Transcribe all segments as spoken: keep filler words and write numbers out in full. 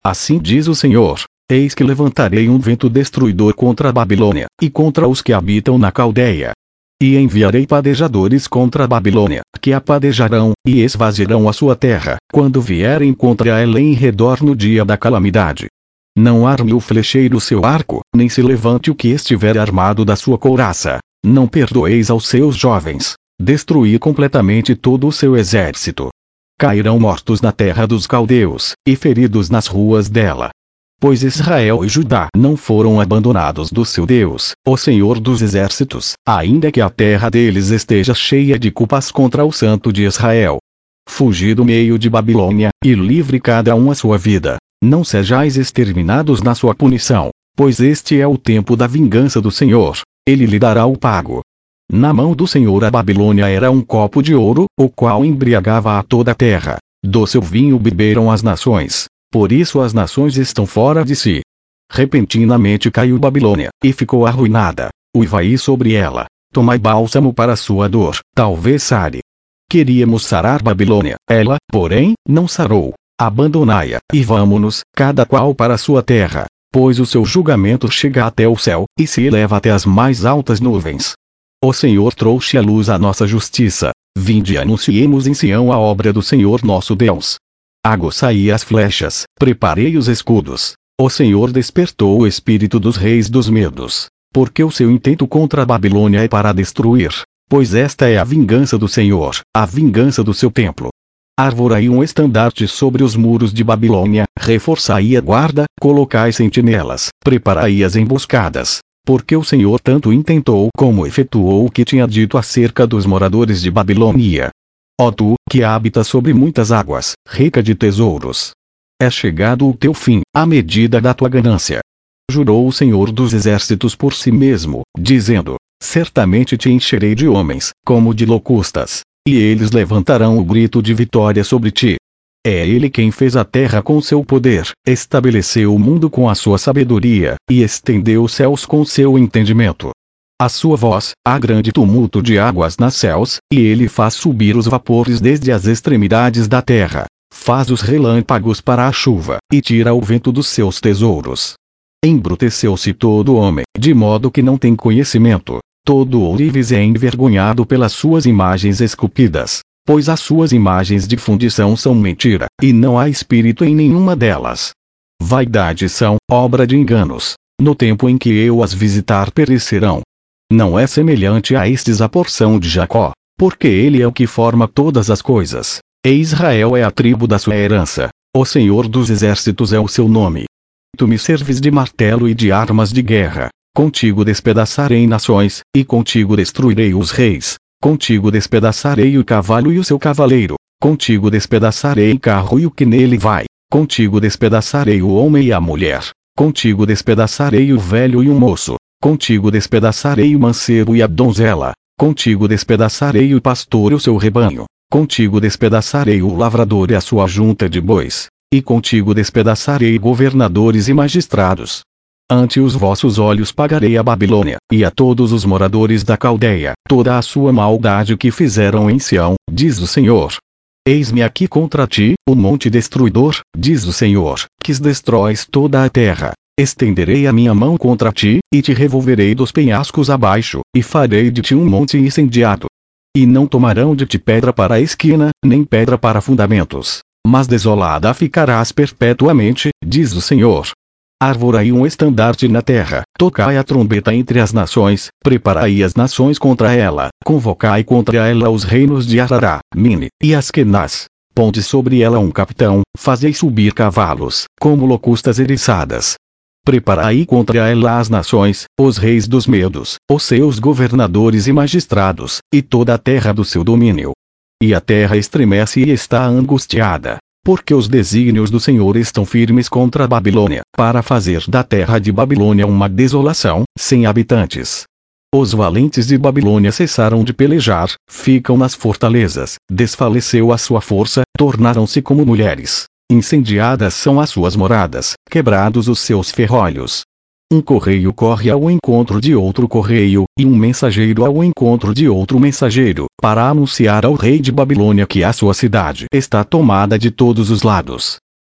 Assim diz o Senhor: eis que levantarei um vento destruidor contra a Babilônia, e contra os que habitam na Caldeia. E enviarei padejadores contra a Babilônia, que a padejarão, e esvaziarão a sua terra, quando vierem contra ela em redor no dia da calamidade. Não arme o flecheiro seu arco, nem se levante o que estiver armado da sua couraça. Não perdoeis aos seus jovens. Destruí completamente todo o seu exército. Cairão mortos na terra dos caldeus, e feridos nas ruas dela. Pois Israel e Judá não foram abandonados do seu Deus, o Senhor dos exércitos, ainda que a terra deles esteja cheia de culpas contra o Santo de Israel. Fugi do meio de Babilônia, e livre cada um a sua vida. Não sejais exterminados na sua punição, pois este é o tempo da vingança do Senhor. Ele lhe dará o pago. Na mão do Senhor a Babilônia era um copo de ouro, o qual embriagava a toda a terra. Do seu vinho beberam as nações. Por isso as nações estão fora de si. Repentinamente caiu Babilônia, e ficou arruinada. Uivai sobre ela. Tomai bálsamo para sua dor, talvez sare. Queríamos sarar Babilônia, ela, porém, não sarou. Abandonai-a, e vamo-nos, cada qual para sua terra. Pois o seu julgamento chega até o céu, e se eleva até as mais altas nuvens. O Senhor trouxe à luz a nossa justiça. Vinde e anunciemos em Sião a obra do Senhor nosso Deus. Aguçai as flechas, preparei os escudos. O Senhor despertou o espírito dos reis dos medos. Porque o seu intento contra a Babilônia é para destruir. Pois esta é a vingança do Senhor, a vingança do seu templo. Arvorai um estandarte sobre os muros de Babilônia, reforçai a guarda, colocai sentinelas, preparai as emboscadas. Porque o Senhor tanto intentou como efetuou o que tinha dito acerca dos moradores de Babilônia. Ó tu, que habitas sobre muitas águas, rica de tesouros. É chegado o teu fim, à medida da tua ganância. Jurou o Senhor dos exércitos por si mesmo, dizendo: certamente te encherei de homens, como de locustas, e eles levantarão o grito de vitória sobre ti. É ele quem fez a terra com seu poder, estabeleceu o mundo com a sua sabedoria, e estendeu os céus com seu entendimento. A sua voz, há grande tumulto de águas nas céus, e ele faz subir os vapores desde as extremidades da terra. Faz os relâmpagos para a chuva, e tira o vento dos seus tesouros. Embruteceu-se todo homem, de modo que não tem conhecimento. Todo ourives é envergonhado pelas suas imagens esculpidas. Pois as suas imagens de fundição são mentira, e não há espírito em nenhuma delas. Vaidade são, obra de enganos. No tempo em que eu as visitar perecerão. Não é semelhante a estes a porção de Jacó, porque ele é o que forma todas as coisas. E Israel é a tribo da sua herança. O Senhor dos exércitos é o seu nome. Tu me serves de martelo e de armas de guerra. Contigo despedaçarei nações, e contigo destruirei os reis. Contigo despedaçarei o cavalo e o seu cavaleiro. Contigo despedaçarei o carro e o que nele vai. Contigo despedaçarei o homem e a mulher. Contigo despedaçarei o velho e o moço. Contigo despedaçarei o mancebo e a donzela. Contigo despedaçarei o pastor e o seu rebanho. Contigo despedaçarei o lavrador e a sua junta de bois. E contigo despedaçarei governadores e magistrados. Ante os vossos olhos pagarei a Babilônia, e a todos os moradores da Caldeia, toda a sua maldade que fizeram em Sião, diz o Senhor. Eis-me aqui contra ti, o monte destruidor, diz o Senhor, que destróis toda a terra. Estenderei a minha mão contra ti, e te revolverei dos penhascos abaixo, e farei de ti um monte incendiado. E não tomarão de ti pedra para a esquina, nem pedra para fundamentos, mas desolada ficarás perpetuamente, diz o Senhor. Arvorai um estandarte na terra, tocai a trombeta entre as nações, preparai as nações contra ela, convocai contra ela os reinos de Arará, Mine, e Askenaz. Ponde sobre ela um capitão, fazei subir cavalos, como locustas eriçadas. Preparai contra ela as nações, os reis dos medos, os seus governadores e magistrados, e toda a terra do seu domínio. E a terra estremece e está angustiada. Porque os desígnios do Senhor estão firmes contra a Babilônia, para fazer da terra de Babilônia uma desolação, sem habitantes. Os valentes de Babilônia cessaram de pelejar, ficam nas fortalezas, desfaleceu a sua força, tornaram-se como mulheres. Incendiadas são as suas moradas, quebrados os seus ferrolhos. Um correio corre ao encontro de outro correio, e um mensageiro ao encontro de outro mensageiro, para anunciar ao rei de Babilônia que a sua cidade está tomada de todos os lados.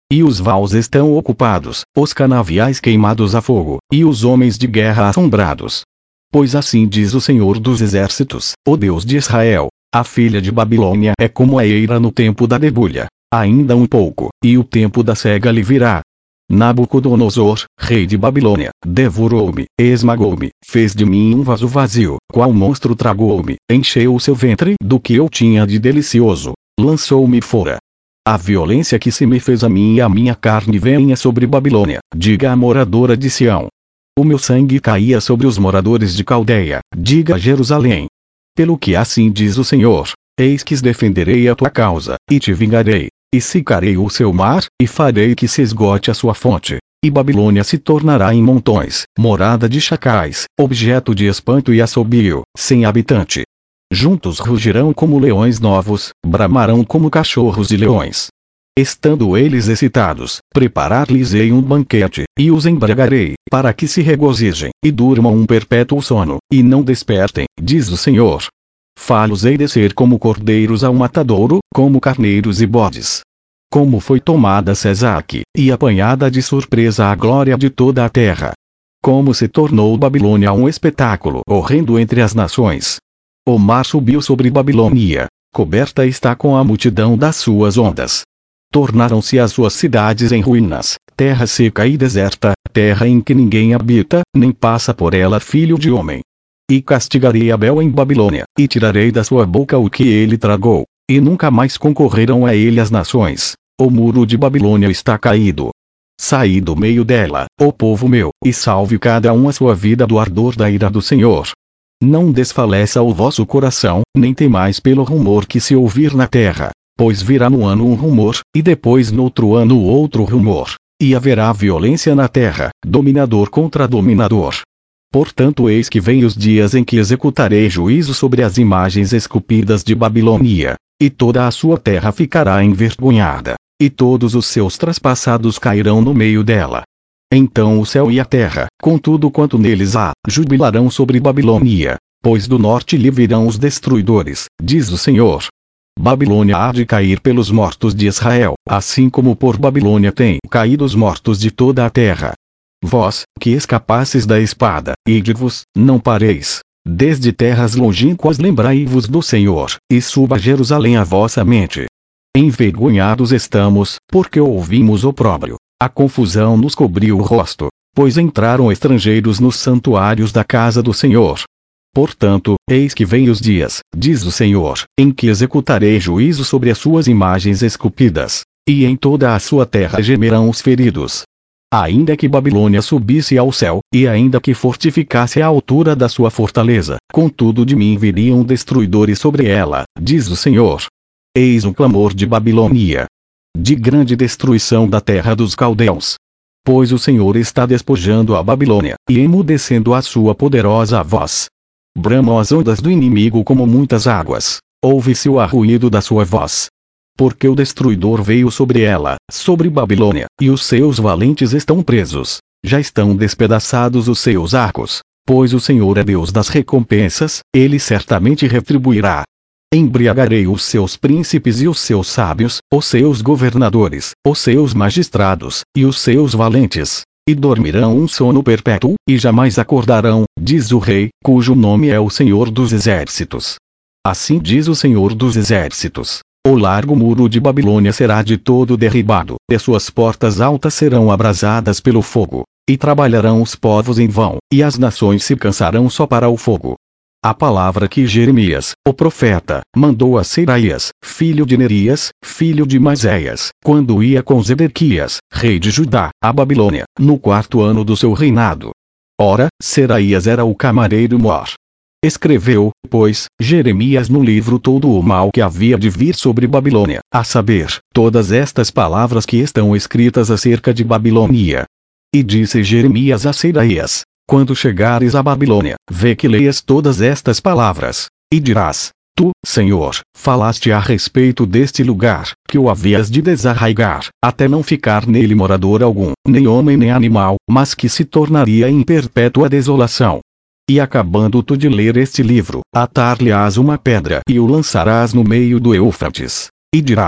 e os vaus estão ocupados, os canaviais queimados a fogo, e os homens de guerra assombrados. Pois assim diz o Senhor dos Exércitos, o Deus de Israel: a filha de Babilônia é como a eira no tempo da debulha. Ainda um pouco, e o tempo da cega lhe virá. Nabucodonosor, rei de Babilônia, devorou-me, esmagou-me, fez de mim um vaso vazio, qual monstro tragou-me, encheu o seu ventre do que eu tinha de delicioso, lançou-me fora. A violência que se me fez a mim e a minha carne venha sobre Babilônia, diga a moradora de Sião. O meu sangue caía sobre os moradores de Caldeia, diga a Jerusalém. Pelo que assim diz o Senhor: eis que defenderei a tua causa, e te vingarei, e secarei o seu mar, e farei que se esgote a sua fonte, e Babilônia se tornará em montões, morada de chacais, objeto de espanto e assobio, sem habitante. Juntos rugirão como leões novos, bramarão como cachorros de leões. Estando eles excitados, preparar-lhes-ei um banquete, e os embriagarei, para que se regozijem, e durmam um perpétuo sono, e não despertem, diz o Senhor. Fá-los-ei descer como cordeiros ao matadouro, como carneiros e bodes. Como foi tomada Sesaque, e apanhada de surpresa a glória de toda a terra. Como se tornou Babilônia um espetáculo horrendo entre as nações. O mar subiu sobre Babilônia, coberta está com a multidão das suas ondas. Tornaram-se as suas cidades em ruínas, terra seca e deserta, terra em que ninguém habita, nem passa por ela filho de homem. E castigarei Abel em Babilônia, e tirarei da sua boca o que ele tragou, e nunca mais concorrerão a ele as nações. O muro de Babilônia está caído. Saí do meio dela, ó povo meu, e salve cada um a sua vida do ardor da ira do Senhor. Não desfaleça o vosso coração, nem temais pelo rumor que se ouvir na terra, pois virá no ano um rumor, e depois no outro ano outro rumor, e haverá violência na terra, dominador contra dominador. Portanto, eis que vem os dias em que executarei juízo sobre as imagens esculpidas de Babilônia, e toda a sua terra ficará envergonhada, e todos os seus traspassados cairão no meio dela. Então o céu e a terra, com tudo quanto neles há, jubilarão sobre Babilônia, pois do norte lhe virão os destruidores, diz o Senhor. Babilônia há de cair pelos mortos de Israel, assim como por Babilônia têm caído os mortos de toda a terra. Vós, que escapasses da espada, ide-vos, não pareis. Desde terras longínquas lembrai-vos do Senhor, e suba a Jerusalém a vossa mente. Envergonhados estamos, porque ouvimos opróbrio. A confusão nos cobriu o rosto, pois entraram estrangeiros nos santuários da casa do Senhor. Portanto, eis que vem os dias, diz o Senhor, em que executarei juízo sobre as suas imagens esculpidas, e em toda a sua terra gemerão os feridos. Ainda que Babilônia subisse ao céu, e ainda que fortificasse a altura da sua fortaleza, contudo de mim viriam destruidores sobre ela, diz o Senhor. Eis um clamor de Babilônia, de grande destruição da terra dos caldeus. Pois o Senhor está despojando a Babilônia, e emudecendo a sua poderosa voz. Bramam as ondas do inimigo como muitas águas, ouve-se o arruído da sua voz. Porque o destruidor veio sobre ela, sobre Babilônia, e os seus valentes estão presos, já estão despedaçados os seus arcos, pois o Senhor é Deus das recompensas, ele certamente retribuirá. Embriagarei os seus príncipes e os seus sábios, os seus governadores, os seus magistrados, e os seus valentes, e dormirão um sono perpétuo, e jamais acordarão, diz o Rei, cujo nome é o Senhor dos Exércitos. Assim diz o Senhor dos Exércitos. O largo muro de Babilônia será de todo derribado, e suas portas altas serão abrasadas pelo fogo, e trabalharão os povos em vão, e as nações se cansarão só para o fogo. A palavra que Jeremias, o profeta, mandou a Seraías, filho de Nerias, filho de Maséias, quando ia com Zedequias, rei de Judá, a Babilônia, no quarto ano do seu reinado. Ora, Seraías era o camareiro-mor. Escreveu, pois, Jeremias no livro todo o mal que havia de vir sobre Babilônia, a saber, todas estas palavras que estão escritas acerca de Babilônia. E disse Jeremias a Seraías: quando chegares a Babilônia, vê que leias todas estas palavras, e dirás: tu, Senhor, falaste a respeito deste lugar, que o havias de desarraigar, até não ficar nele morador algum, nem homem nem animal, mas que se tornaria em perpétua desolação. E acabando tu de ler este livro, atar-lhe-ás uma pedra e o lançarás no meio do Eufrates. E dirás: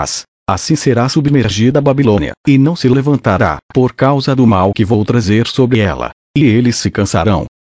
Assim será submergida a Babilônia, e não se levantará, por causa do mal que vou trazer sobre ela. E eles se cansarão,